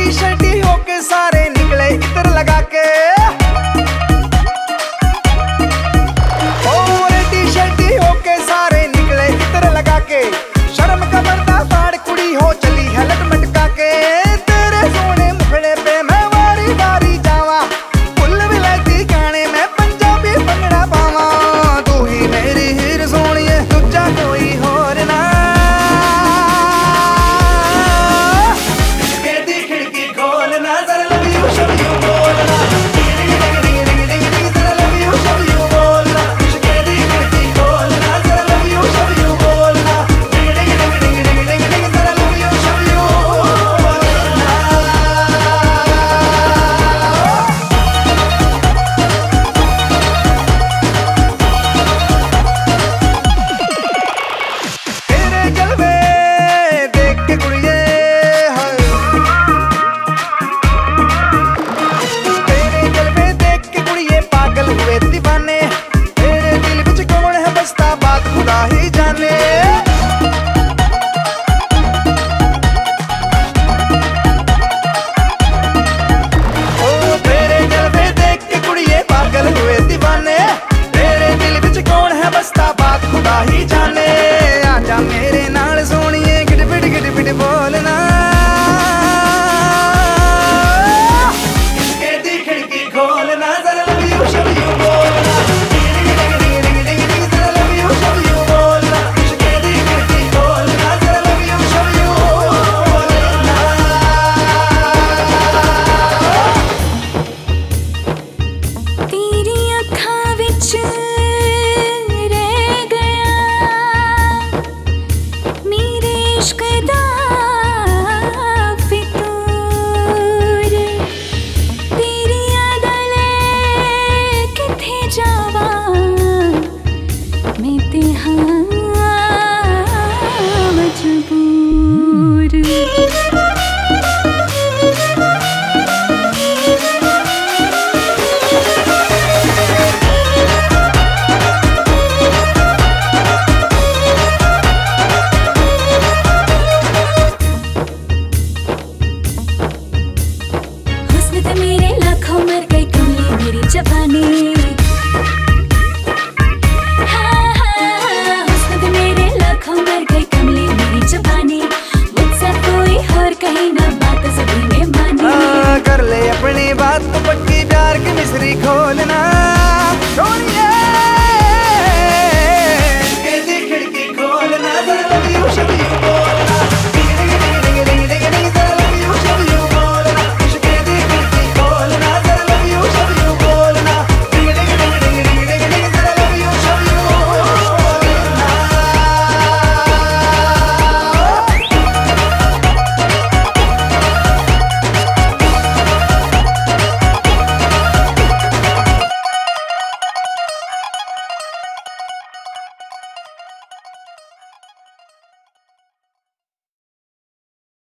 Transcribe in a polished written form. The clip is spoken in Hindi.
शर्टी होके सारे निकले इत्र लगा के। और टी शर्टी होके सारे निकले इत्र लगा के। शर्म का पर्दा फाड़ कुड़ी हो चली है लटमटका के। तेरे सोने मुखड़े पे मैं वारी वारी जावा, फुल विलायती गाने में पंजाबी भंगड़ा पावा। तू ही मेरी हीर सोनिए, दूजा कोई होर ना। ही जाने आजा मेरे नाल सोनिए, गिट बोलना। कहती खिड़की खोलना, जरा लव यू शव यू बोलना। जरा लव यू शव यू बोलना। कहती खिड़की खोलना, जरा लव यू शव यू बोलना। तेरी अखां विच जवानी। हाँ हाँ हुस्न दे मेरे लाखों मर गई कमली मेरी जवानी। मुझसे कोई और कहीं ना बात सभी ने मानी। कर ले अपनी बात तो पक्की, प्यार की मिसरी खोलना। सोनिए कहती खिड़की खोलना,